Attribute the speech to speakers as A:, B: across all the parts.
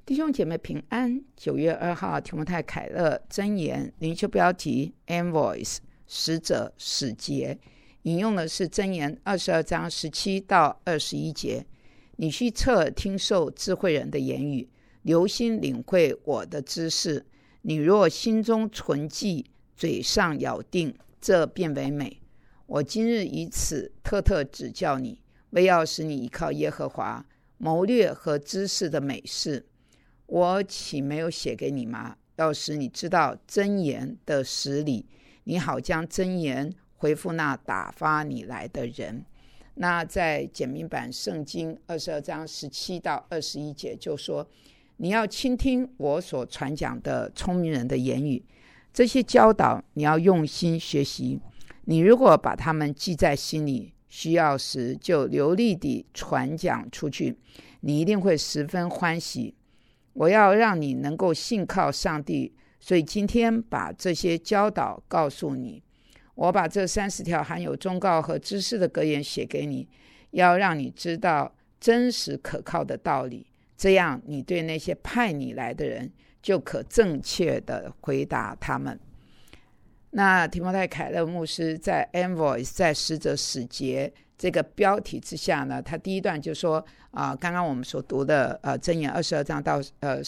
A: 弟兄姐妹平安。9月2号，提摩太凯勒箴言灵修标题 Envoys 使者使节，引用的是箴言22章17到21节。你须侧耳听受智慧人的言语，留心领会我的知识。你若心中存记，嘴上咬定，这便为美。我今日以此特特指教你，为要使你依靠耶和华，谋略和知识的美事。我岂没有写给你吗？要使你知道箴言的实理，你好将箴言回复那打发你来的人。那在简明版圣经22章17到21节就说，你要倾听我所传讲的聪明人的言语，这些教导你要用心学习。你如果把它们记在心里，需要时就流利地传讲出去，你一定会十分欢喜。我要让你能够信靠上帝，所以今天把这些教导告诉你。我把这30条含有忠告和知识的格言写给你，要让你知道真实可靠的道理，这样你对那些派你来的人就可正确地回答他们。那提摩太凯勒牧师在 Envoys 在使者使节这个标题之下呢，他第一段就说刚刚我们所读的箴言22章到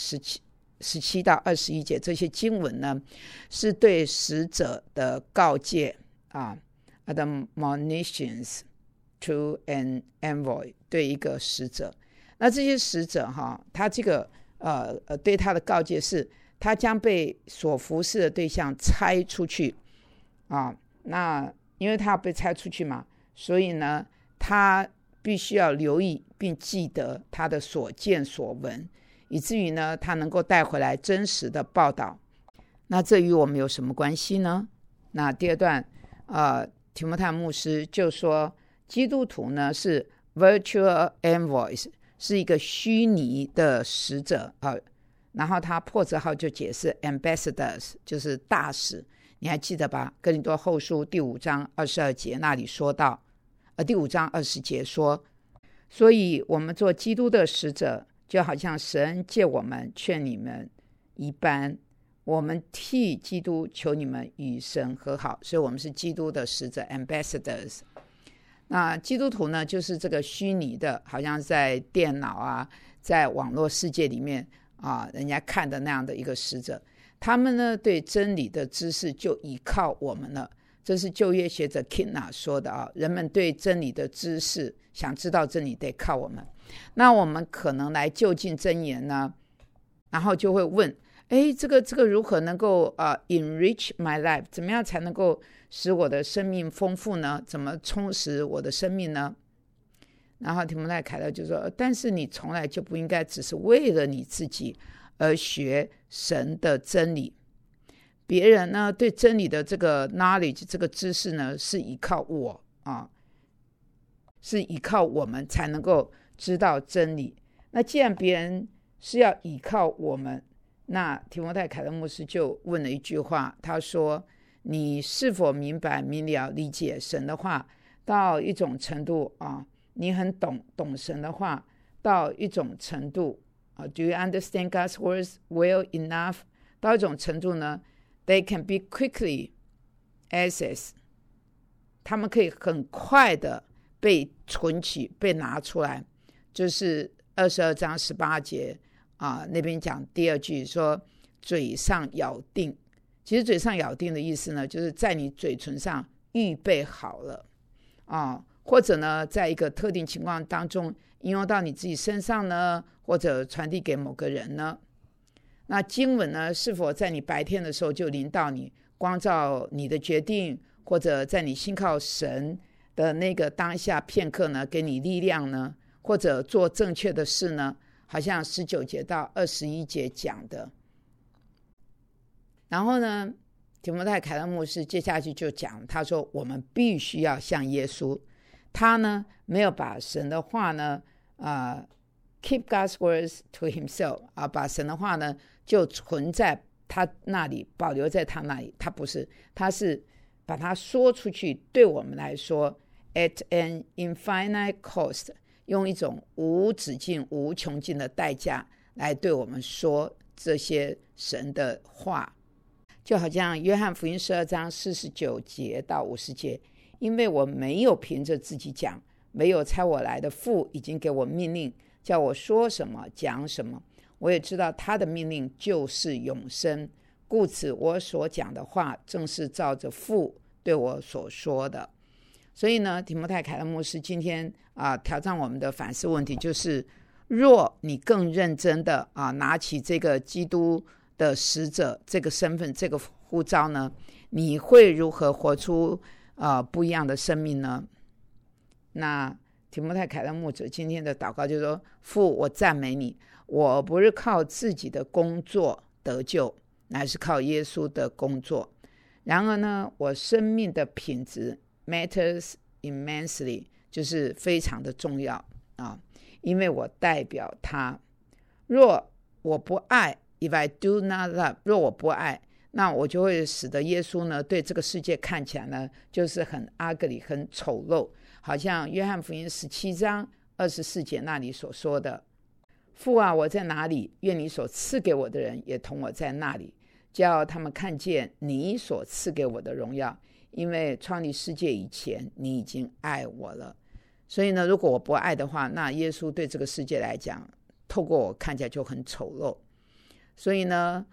A: 17到21节，这些经文呢是对使者的告诫admonitions to an envoy， 对一个使者。那这些使者他这个对他的告诫是，他将被所服侍的对象拆出去那因为他要被拆出去嘛，所以呢他必须要留意并记得他的所见所闻，以至于呢他能够带回来真实的报道。那这与我们有什么关系呢？那第二段提摩太牧师就说，基督徒呢是 virtual envoys， 是一个虚拟的使者然后他破折号就解释 ambassadors 就是大使。你还记得吧？哥林多后书第5章22节那里说到第5章20节说，所以我们做基督的使者，就好像神借我们劝你们一般，我们替基督求你们与神和好，所以我们是基督的使者 ambassadors。 那基督徒呢就是这个虚拟的，好像在电脑在网络世界里面人家看的那样的一个使者。他们呢对真理的知识就依靠我们了，这是旧约学者 Kina 说的人们对真理的知识，想知道真理得靠我们。那我们可能来就近箴言呢，然后就会问这个如何能够enrich my life， 怎么样才能够使我的生命丰富呢？怎么充实我的生命呢？然后提摩太凯勒就说，但是你从来就不应该只是为了你自己而学神的真理。别人呢对真理的这个 knowledge 这个知识呢是依靠我是依靠我们才能够知道真理。那既然别人是要依靠我们，那提摩太凯勒牧师就问了一句话，他说，你是否明白明了理解神的话到一种程度你很懂神的话到一种程度Do you understand God's words well enough？ 到一种程度呢 They can be quickly accessed， 他们可以很快的被存取被拿出来。就是22章18节那边讲第二句说嘴上咬定。其实嘴上咬定的意思呢，就是在你嘴唇上预备好了或者呢在一个特定情况当中应用到你自己身上呢，或者传递给某个人呢。那经文呢是否在你白天的时候就临到你，光照你的决定，或者在你信靠神的那个当下片刻呢给你力量呢，或者做正确的事呢，好像19节到21节讲的。然后呢提摩太凯勒牧师接下去就讲，他说我们必须要像耶稣，他呢没有把神的话呢keep God's words to himself 把神的话呢就存在他那里，保留在他那里。他不是，他是把它说出去，对我们来说 at an infinite cost， 用一种无止境无穷尽的代价来对我们说这些神的话。就好像约翰福音12章49节到50节，因为我没有凭着自己讲，没有差我来的父已经给我命令，叫我说什么讲什么，我也知道他的命令就是永生，故此我所讲的话正是照着父对我所说的。所以呢，提摩太凯勒牧师今天挑战我们的反思问题就是，若你更认真的拿起这个基督的使者这个身份这个呼召呢，你会如何活出不一样的生命呢？那提摩太凯勒牧者今天的祷告就是说，父，我赞美你，我不是靠自己的工作得救，乃是靠耶稣的工作。然而呢，我生命的品质 matters immensely， 就是非常的重要因为我代表他。若我不爱，If I do not love， 若我不爱，那我就会使得耶稣呢对这个世界看起来呢就是很 ugly 很丑陋，好像约翰福音17章24节那里所说的，父啊，我在哪里，愿你所赐给我的人也同我在那里，叫他们看见你所赐给我的荣耀，因为创立世界以前你已经爱我了。所以呢，如果我不爱的话，那耶稣对这个世界来讲透过我看起来就很丑陋。所以呢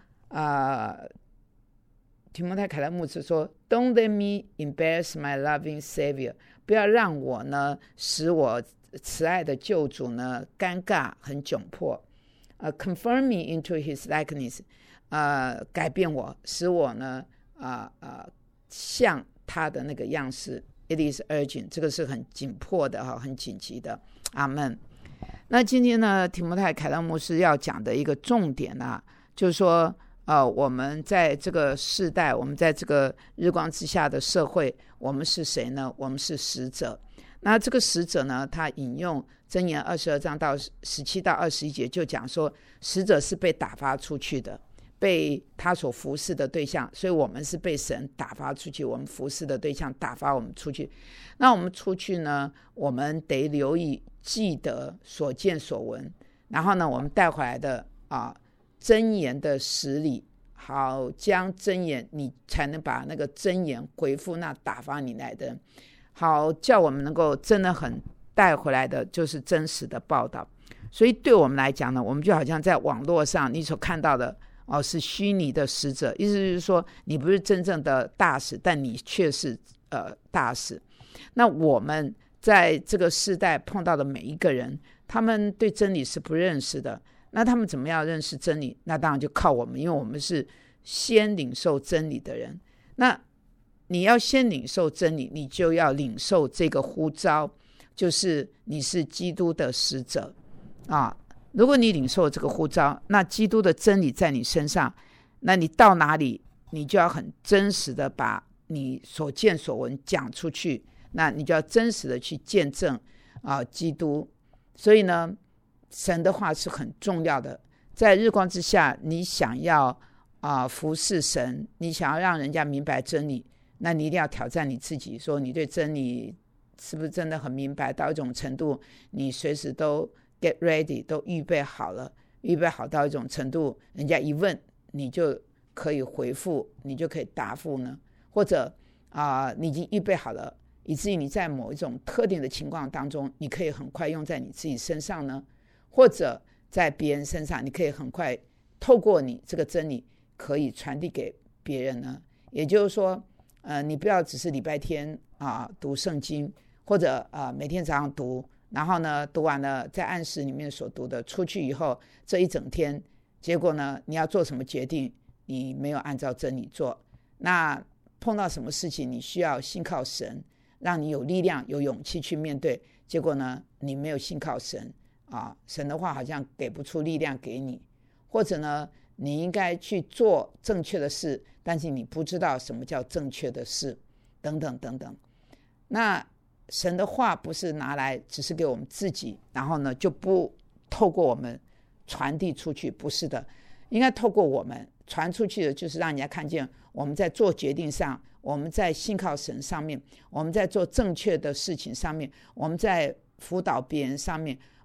A: 提摩太凯勒牧师说 Don't let me embarrass my loving Savior， 不要让我呢使我慈爱的救主呢尴尬很窘迫conform me into his likeness， 改变我，使我呢像他的那个样式。 It is urgent， 这个是很紧迫的很紧急的。阿们。那今天呢，提摩太凯勒牧师要讲的一个重点就是说我们在这个世代，我们在这个日光之下的社会，我们是谁呢？我们是使者。那这个使者呢，他引用箴言22章到17到21节，就讲说使者是被打发出去的，被他所服侍的对象，所以我们是被神打发出去，我们服侍的对象打发我们出去。那我们出去呢，我们得留意记得所见所闻，然后呢我们带回来的箴言的实理，好将箴言，你才能把那个箴言回复那打发你来的人，好叫我们能够真的很带回来的就是真实的报道。所以对我们来讲呢，我们就好像在网络上你所看到的是虚拟的使者，意思就是说你不是真正的大使，但你却是大使。那我们在这个世代碰到的每一个人，他们对真理是不认识的，那他们怎么样认识真理？那当然就靠我们，因为我们是先领受真理的人。那你要先领受真理，你就要领受这个呼召，就是你是基督的使者如果你领受这个呼召，那基督的真理在你身上，那你到哪里你就要很真实的把你所见所闻讲出去，那你就要真实的去见证基督。所以呢，神的话是很重要的。在日光之下，你想要服侍神，你想要让人家明白真理，那你一定要挑战你自己，说你对真理是不是真的很明白到一种程度，你随时都 get ready， 都预备好了，预备好到一种程度，人家一问你就可以回复，你就可以答复呢？或者你已经预备好了，以至于你在某一种特定的情况当中，你可以很快用在你自己身上呢？或者在别人身上，你可以很快透过你这个真理可以传递给别人呢？也就是说你不要只是礼拜天读圣经，或者每天早上读，然后呢读完了在暗室里面所读的，出去以后这一整天，结果呢你要做什么决定，你没有按照真理做，那碰到什么事情你需要信靠神，让你有力量有勇气去面对，结果呢你没有信靠神神的话好像给不出力量给你，或者呢你应该去做正确的事，但是你不知道什么叫正确的事，等等等等。那神的话不是拿来只是给我们自己，然后呢就不透过我们传递出去，不是的，应该透过我们传出去的，就是让人家看见我们在做决定上，我们在信靠神上面，我们在做正确的事情上面，我们在辅导别人上面，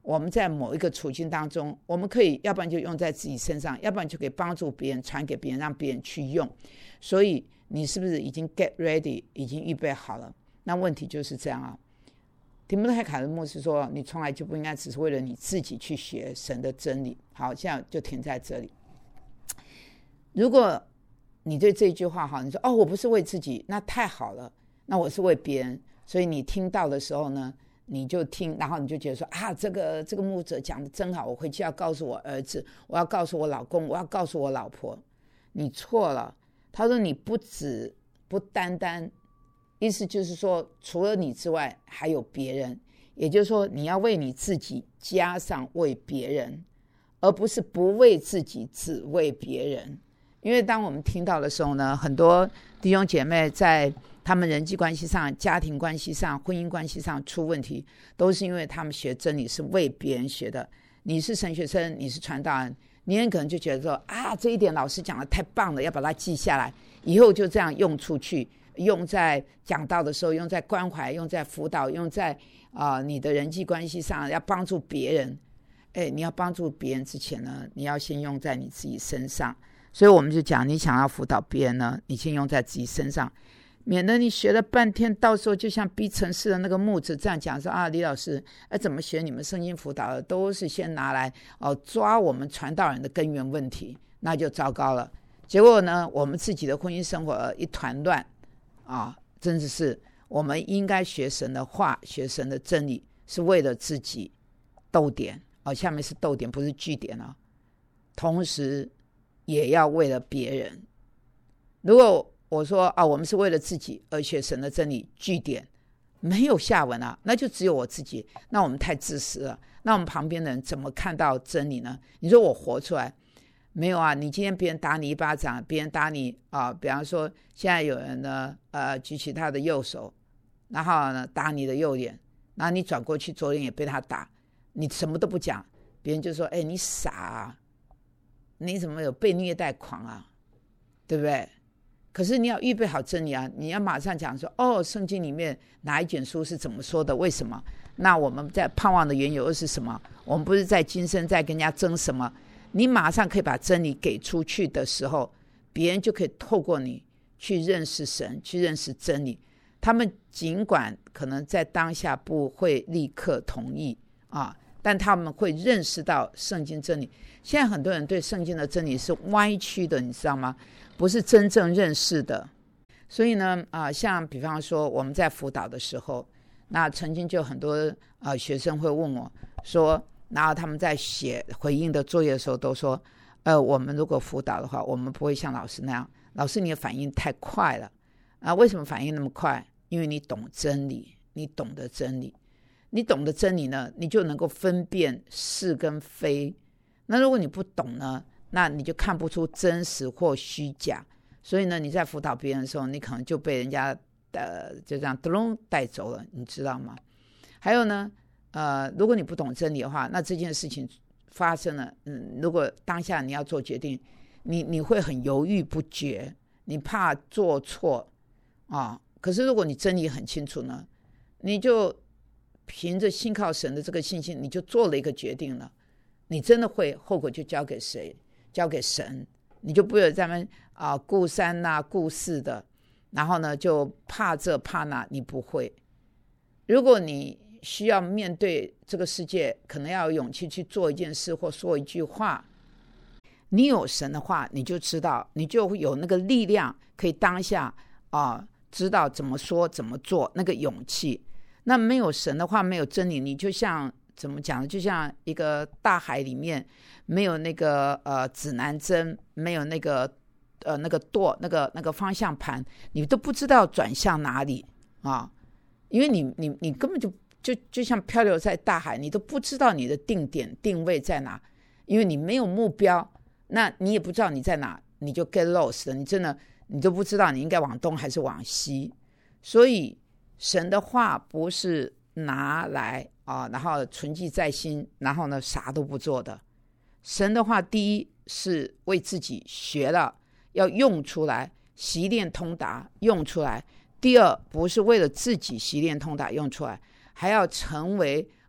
A: 我们在某一个处境当中，我们可以要不然就用在自己身上，要不然就可以帮助别人，传给别人，让别人去用。所以你是不是已经 get ready， 已经预备好了？那问题就是这样啊。提摩太凯勒牧师说，你从来就不应该只是为了你自己去学神的真理。好，现在就停在这里。如果你对这句话好，你说我不是为自己，那太好了，那我是为别人。所以你听到的时候呢，你就听，然后你就觉得说这个牧者讲的真好，我回去要告诉我儿子，我要告诉我老公，我要告诉我老婆。你错了。他说你不单单，意思就是说除了你之外还有别人，也就是说你要为你自己加上为别人，而不是不为自己只为别人。因为当我们听到的时候呢，很多弟兄姐妹在他们人际关系上、家庭关系上、婚姻关系上出问题，都是因为他们学真理是为别人学的。你是神学生，你是传道人，你很可能就觉得说这一点老师讲的太棒了，要把它记下来，以后就这样用出去，用在讲道的时候，用在关怀，用在辅导，用在你的人际关系上，要帮助别人。你要帮助别人之前呢，你要先用在你自己身上。所以我们就讲，你想要辅导别人呢，你先用在自己身上，免得你学了半天，到时候就像逼城市的那个牧者这样讲说李老师怎么学你们圣经辅导的，都是先拿来抓我们传道人的根源问题，那就糟糕了。结果呢，我们自己的婚姻生活一团乱真的是我们应该学神的话，学神的真理，是为了自己逗点下面是逗点，不是句点同时也要为了别人。如果我说我们是为了自己而学神的真理，句点，没有下文那就只有我自己，那我们太自私了。那我们旁边的人怎么看到真理呢？你说我活出来没有你今天别人打你一巴掌，别人打你比方说现在有人呢举起他的右手，然后呢打你的右脸，然后你转过去左脸也被他打，你什么都不讲，别人就说你傻你怎么有被虐待狂对不对？可是你要预备好真理你要马上讲说圣经里面哪一卷书是怎么说的，为什么？那我们在盼望的缘由又是什么？我们不是在今生在跟人家争什么？你马上可以把真理给出去的时候，别人就可以透过你去认识神，去认识真理。他们尽管可能在当下不会立刻同意但他们会认识到圣经真理。现在很多人对圣经的真理是歪曲的，你知道吗？不是真正认识的。所以呢像比方说我们在辅导的时候，那曾经就很多学生会问我说，然后他们在写回应的作业的时候都说我们如果辅导的话，我们不会像老师那样，老师你的反应太快了为什么反应那么快？因为你懂真理，你懂得真理，你懂得真理呢，你就能够分辨是跟非。那如果你不懂呢，那你就看不出真实或虚假。所以呢，你在辅导别人的时候，你可能就被人家就这样带走了，你知道吗？还有呢如果你不懂真理的话，那这件事情发生了如果当下你要做决定，你会很犹豫不决，你怕做错可是如果你真理很清楚呢，你就凭着信靠神的这个信心，你就做了一个决定了，你真的会，后果就交给谁？交给神。你就不会在那边顾三顾四的，然后呢就怕这怕那，你不会。如果你需要面对这个世界，可能要有勇气去做一件事或说一句话，你有神的话，你就知道，你就有那个力量，可以当下知道怎么说怎么做，那个勇气。那没有神的话，没有真理，你就像怎么讲呢？就像一个大海里面没有那个指南针，没有那个舵，那个方向盘，你都不知道转向哪里因为你根本就像漂流在大海，你都不知道你的定点定位在哪，因为你没有目标，那你也不知道你在哪，你就 get lost 了，你真的你都不知道你应该往东还是往西。所以神的话不是拿来然后存记在心，然后呢啥都不做的。神的话第一是为自己学了要用出来，习练通达用出来。第二不是为了自己习练通达用出来，还要成为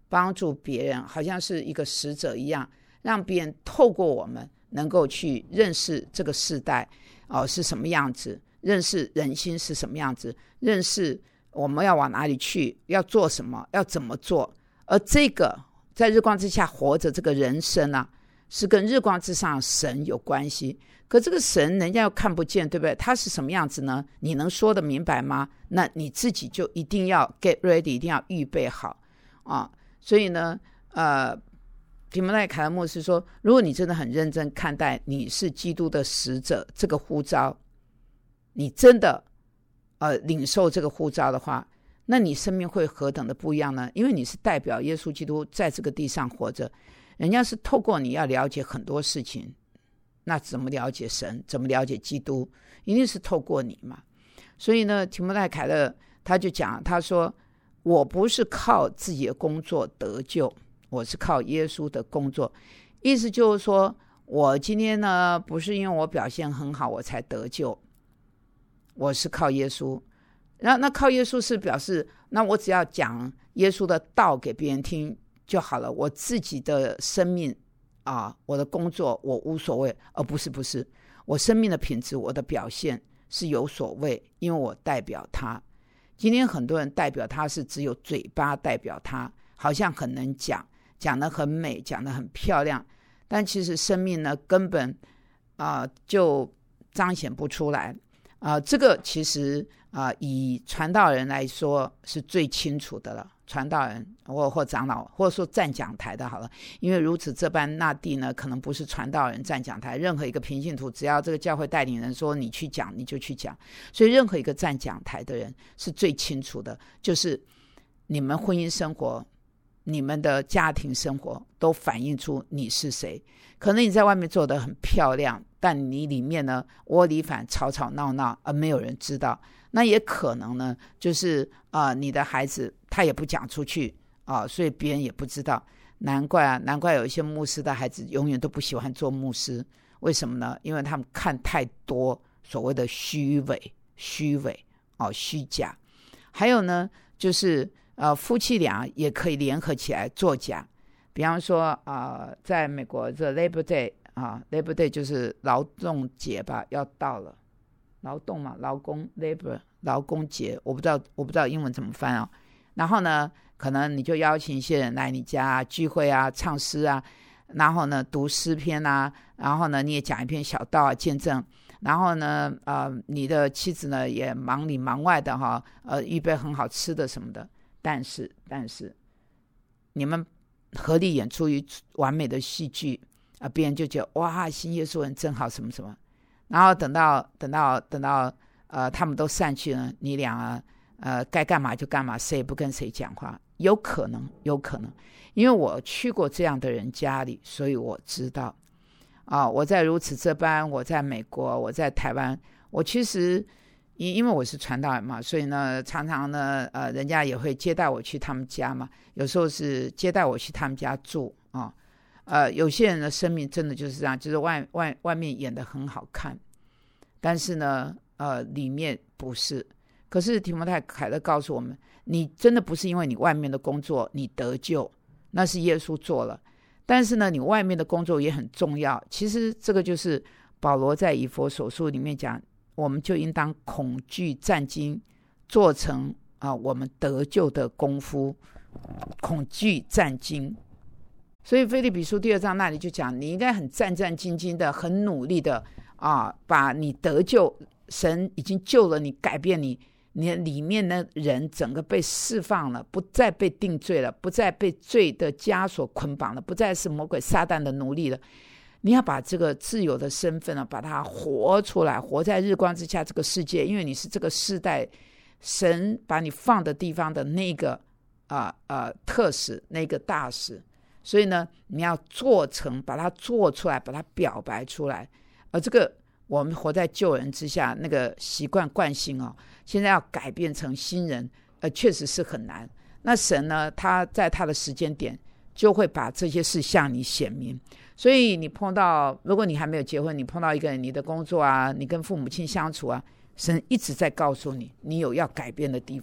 A: 帮助别人，好像是一个使者一样，让别人透过我们能够去认识这个世代是什么样子，认识人心是什么样子，认识我们要往哪里去，要做什么，要怎么做。而这个在日光之下活着这个人生啊，是跟日光之上神有关系。可这个神人家又看不见，对不对？他是什么样子呢？你能说得明白吗？那你自己就一定要 get ready， 一定要预备好啊。所以呢提摩太凯勒牧师说，如果你真的很认真看待你是基督的使者这个呼召，你真的领受这个呼召的话，那你生命会何等的不一样呢？因为你是代表耶稣基督在这个地上活着，人家是透过你要了解很多事情，那怎么了解神，怎么了解基督，一定是透过你嘛。所以呢提摩太凯勒他就讲，他说我不是靠自己的工作得救，我是靠耶稣的工作。意思就是说，我今天呢不是因为我表现很好我才得救，我是靠耶稣。那靠耶稣是表示，那我只要讲耶稣的道给别人听就好了，我自己的生命我的工作我无所谓。不是，我生命的品质，我的表现是有所谓，因为我代表他。今天很多人代表他是只有嘴巴代表他，好像很能讲得很美，讲得很漂亮，但其实生命呢根本就彰显不出来。这个其实以传道人来说是最清楚的了，传道人或长老，或者说站讲台的好了。因为如此这般那地呢，可能不是传道人站讲台，任何一个平信徒，只要这个教会带领人说你去讲，你就去讲。所以任何一个站讲台的人是最清楚的，就是你们婚姻生活，你们的家庭生活都反映出你是谁。可能你在外面做得很漂亮，但你里面呢窝里反，吵吵闹闹，没有人知道。那也可能呢就是你的孩子他也不讲出去所以别人也不知道。难怪有一些牧师的孩子永远都不喜欢做牧师。为什么呢？因为他们看太多所谓的虚伪虚假。还有呢就是夫妻俩也可以联合起来作假。比方说在美国这 Labor Day Labor Day 就是劳动节吧，要到了。劳动嘛，劳工 Labor 劳工节，我不知道英文怎么翻然后呢可能你就邀请一些人来你家聚会唱诗然后呢读诗篇然后呢你也讲一篇小道见证。然后呢你的妻子呢也忙里忙外的预备很好吃的什么的。但是你们合力演出于完美的戏剧别人就觉得哇，信耶稣人真好什么什么。然后等到他们都散去了，你俩该干嘛就干嘛，谁也不跟谁讲话。有可能，因为我去过这样的人家里，所以我知道我在如此这般，我在美国，我在台湾，我其实因为我是传道人嘛，所以呢常常呢人家也会接待我去他们家嘛，有时候是接待我去他们家住有些人的生命真的就是这样，就是外面演得很好看，但是呢里面不是。可是提摩太凯勒告诉我们，你真的不是因为你外面的工作你得救，那是耶稣做了。但是呢你外面的工作也很重要。其实这个就是保罗在以弗所书里面讲，我们就应当恐惧战兢，做成我们得救的功夫。恐惧战兢，所以腓立比书2章那里就讲，你应该很战战兢兢的，很努力的把你得救，神已经救了你，改变你里面的人整个被释放了，不再被定罪了，不再被罪的枷锁捆绑了，不再是魔鬼撒旦的奴隶了。你要把这个自由的身份把它活出来，活在日光之下这个世界，因为你是这个世代神把你放的地方的那个特使，那个大使。所以呢你要做成，把它做出来，把它表白出来。这个我们活在旧人之下那个习惯惯性现在要改变成新人确实是很难。那神呢他在他的时间点就会把这些事向你显明。所以你碰到，如果你还没有结婚，你碰到一个人，你的工作你跟父母亲相处神一直在告诉你，你有要改变的地方，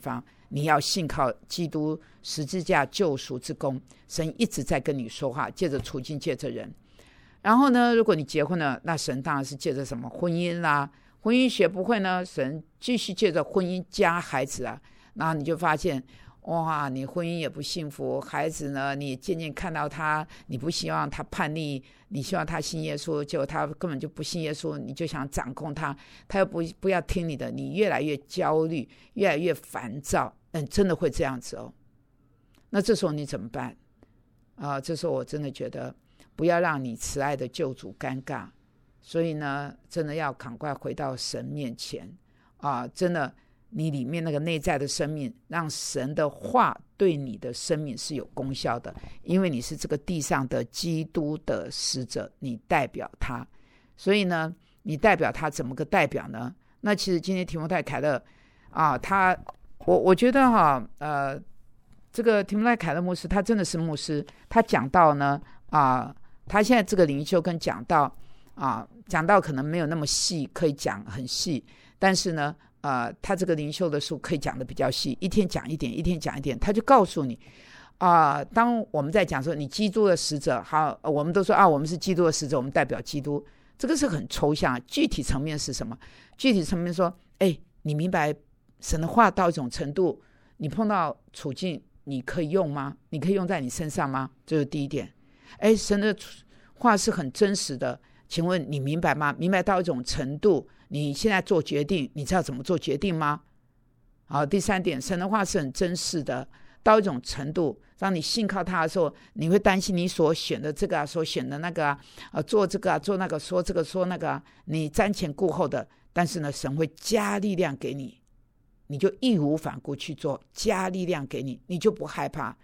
A: 你要信靠基督十字架救赎之功，神一直在跟你说话，借着处境，借着人。然后呢，如果你结婚了，那神当然是借着什么婚姻啦，婚姻学不会呢，神继续借着婚姻加孩子啊，然后你就发现哇，你婚姻也不幸福，孩子呢，你渐渐看到他，你不希望他叛逆，你希望他信耶稣，结果他根本就不信耶稣，你就想掌控他，他又不要听你的，你越来越焦虑，越来越烦躁，真的会这样子哦。那这时候你怎么办这时候我真的觉得不要让你慈爱的救主尴尬，所以呢，真的要赶快回到神面前真的你里面那个内在的生命，让神的话对你的生命是有功效的，因为你是这个地上的基督的使者，你代表他。所以呢，你代表他怎么个代表呢？那其实今天提摩太凯勒我觉得这个提摩太凯勒牧师他真的是牧师，他讲到呢他现在这个灵修跟讲到可能没有那么细，可以讲很细，但是呢他这个灵修的书可以讲的比较细，一天讲一点，一天讲一点，他就告诉你当我们在讲说你基督的使者，好，我们都说我们是基督的使者，我们代表基督，这个是很抽象，具体层面是什么？具体层面说你明白神的话到一种程度，你碰到处境你可以用吗？你可以用在你身上吗？这是第一点。神的话是很真实的，请问你明白吗？明白到一种程度，你现在做决定，你知道怎么做决定吗？好，第三点，神的话是很真实的，到一种程度，当你信靠他的时候，你会担心你所选的这个所选的那个做这个做那个，说这个说那个你瞻前顾后的，但是呢，神会加力量给你，你就义无反顾去做，加力量给你，你就不害怕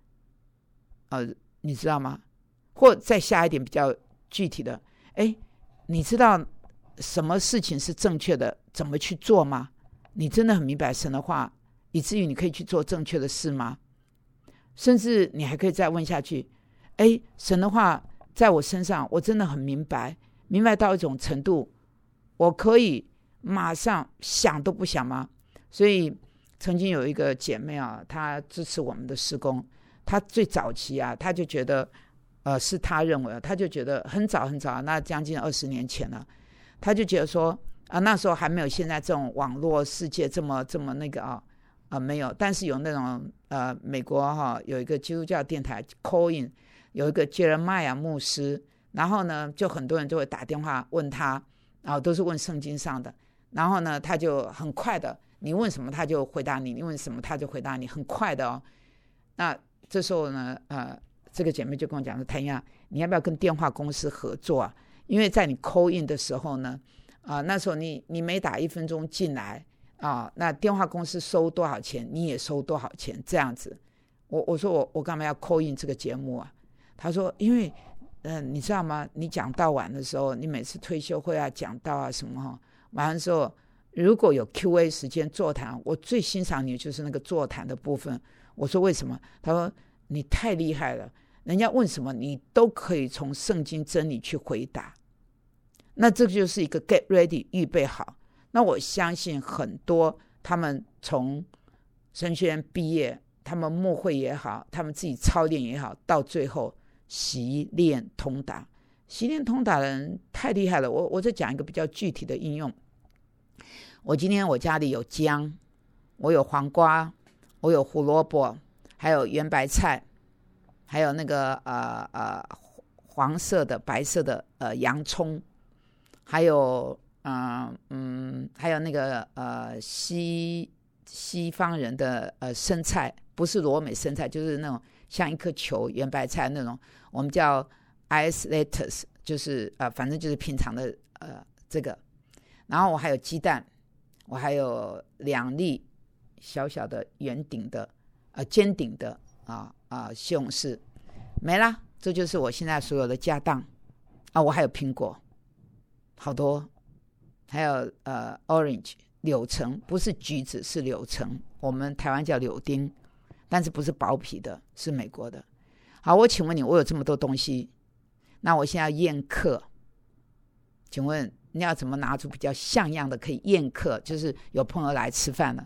A: 你知道吗？或再下一点比较具体的，你知道什么事情是正确的，怎么去做吗？你真的很明白神的话，以至于你可以去做正确的事吗？甚至你还可以再问下去，神的话在我身上，我真的很明白到一种程度，我可以马上想都不想吗？所以曾经有一个姐妹她支持我们的事工，她最早期她就觉得是她认为，她就觉得很早很早，那将近20年前了，她就觉得说那时候还没有现在这种网络世界这么那个没有，但是有那种美国有一个基督教电台 call in， 有一个杰伦麦亚牧师，然后呢就很多人就会打电话问他，然后都是问圣经上的，然后呢他就很快的，你问什么他就回答你，你问什么他就回答你，很快的那这时候呢这个姐妹就跟我讲说，谭亚，你要不要跟电话公司合作因为在你 call in 的时候呢那时候你每打1分钟进来那电话公司收多少钱你也收多少钱，这样子。我说我干嘛要 call in 这个节目他说因为你知道吗，你讲到晚的时候，你每次退休会讲到什么完了之后，如果有 QA 时间座谈，我最欣赏你就是那个座谈的部分。我说为什么？他说你太厉害了，人家问什么你都可以从圣经真理去回答，那这就是一个 get ready， 预备好。那我相信很多他们从神学院毕业，他们牧会也好，他们自己操练也好，到最后习练通达。习练通达的人太厉害了。我再讲一个比较具体的应用。今天我家里有姜，我有黄瓜，我有胡萝卜，还有圆白菜，还有那个黄色的白色的洋葱，还有还有那个西方人的生菜，不是罗美生菜，就是那种像一颗球圆白菜那种，我们叫 ice lettuce， 就是反正就是平常的这个。然后我还有鸡蛋，我还有2粒小小的圆顶的尖顶的西红柿，没啦，这就是我现在所有的家当我还有苹果，好多，还有orange 柳橙，不是橘子是柳橙，我们台湾叫柳丁，但是不是薄皮的，是美国的。好，我请问你，我有这么多东西，那我现在要宴客，请问你要怎么拿出比较像样的可以宴客，就是有朋友来吃饭了，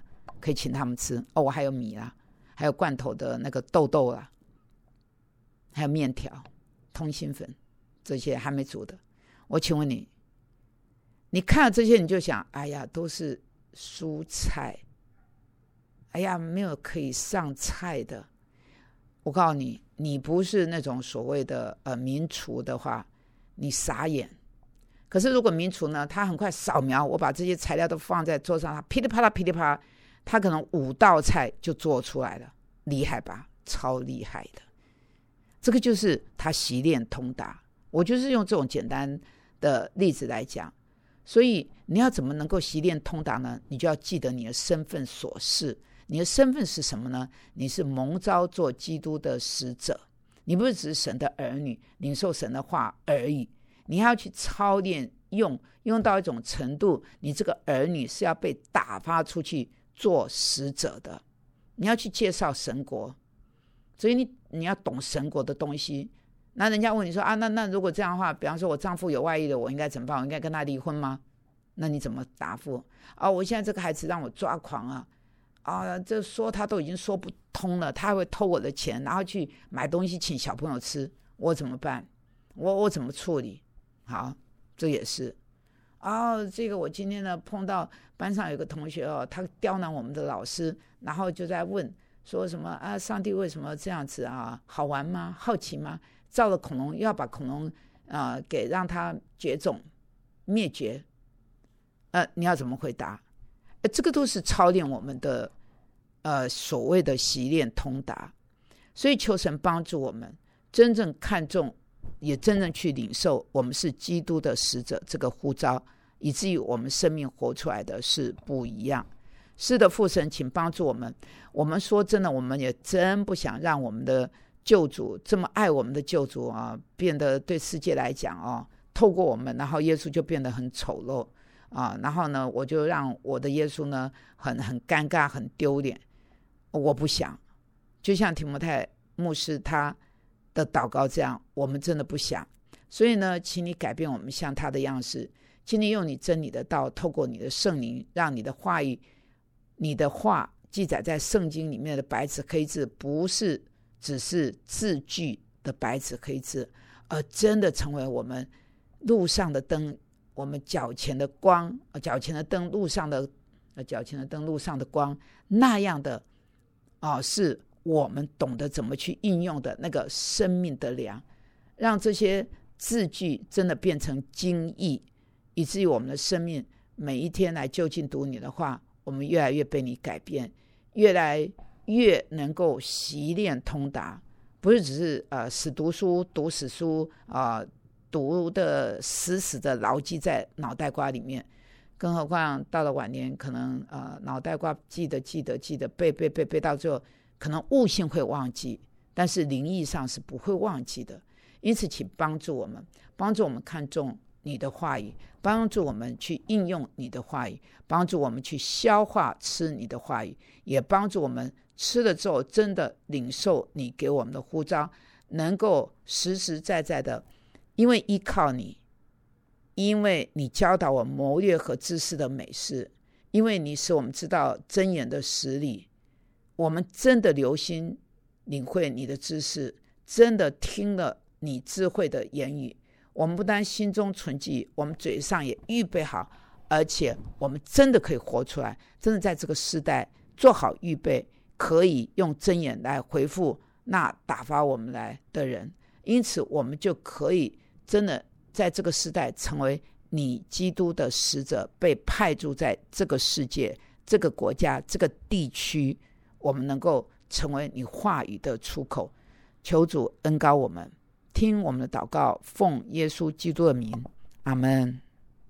A: 可以请他们吃。我还有米啦，还有罐头的那个豆豆啦，还有面条、通心粉，这些还没煮的。我请问你，你看了这些你就想，哎呀，都是蔬菜，哎呀，没有可以上菜的。我告诉你，你不是那种所谓的名厨的话，你傻眼。可是如果名厨呢，他很快扫描，我把这些材料都放在桌上，他噼里啪啦噼里啪啦，他可能5道菜就做出来了，厉害吧？超厉害的。这个就是他习练通达。我就是用这种简单的例子来讲。所以你要怎么能够习练通达呢？你就要记得你的身份所示。你的身份是什么呢？你是蒙召做基督的使者，你不是只是神的儿女，领受神的话而已。你还要去操练，用到一种程度，你这个儿女是要被打发出去做使者的。你要去介绍神国，所以你要懂神国的东西。那人家问你说那如果这样的话，比方说我丈夫有外遇的，我应该怎么办？我应该跟他离婚吗？那你怎么答复？我现在这个孩子让我抓狂啊！这说他都已经说不通了，他还会偷我的钱，然后去买东西请小朋友吃，我怎么办？我怎么处理？好，这也是这个我今天呢碰到班上有个同学他刁难我们的老师，然后就在问说什么上帝为什么这样子好玩吗？好奇吗？造了恐龙要把恐龙给让它绝种灭绝，你要怎么回答？这个都是操练我们的所谓的习练通达。所以求神帮助我们真正看重，也真正去领受我们是基督的使者这个呼召，以至于我们生命活出来的是不一样。是的，父神请帮助我们。我们说真的，我们也真不想让我们的救主这么爱我们的救主变得对世界来讲透过我们，然后耶稣就变得很丑陋然后呢我就让我的耶稣呢很尴尬很丢脸。我不想，就像提摩太牧师他的祷告这样，我们真的不想。所以呢请你改变我们像他的样式，请你用你真理的道，透过你的圣灵，让你的话语，你的话记载在圣经里面的白纸黑字，不是只是字句的白纸黑字，而真的成为我们路上的灯，我们脚前的光，脚前的灯路上的光，那样的是我们懂得怎么去应用的那个生命的粮，让这些字句真的变成经义，以至于我们的生命每一天来就近读你的话，我们越来越被你改变，越来越能够习练通达，不是只是死读书读死书读的死的牢记在脑袋瓜里面，更何况到了晚年可能脑袋瓜记得背到最后可能悟性会忘记，但是灵意上是不会忘记的。因此请帮助我们看重你的话语，帮助我们去应用你的话语，帮助我们去消化吃你的话语，也帮助我们吃了之后真的领受你给我们的呼召，能够实实在在的因为依靠你，因为你教导我谋略和知识的美事，因为你使我们知道真言的实理，我们真的留心领会你的知识，真的听了你智慧的言语，我们不但心中存记，我们嘴上也预备好，而且我们真的可以活出来，真的在这个时代做好预备，可以用真言来回复那打发我们来的人。因此我们就可以真的在这个时代成为你基督的使者，被派驻在这个世界，这个国家，这个地区，我们能够成为你话语的出口。求主恩膏我们，听我们的祷告，奉耶稣基督的名，阿们。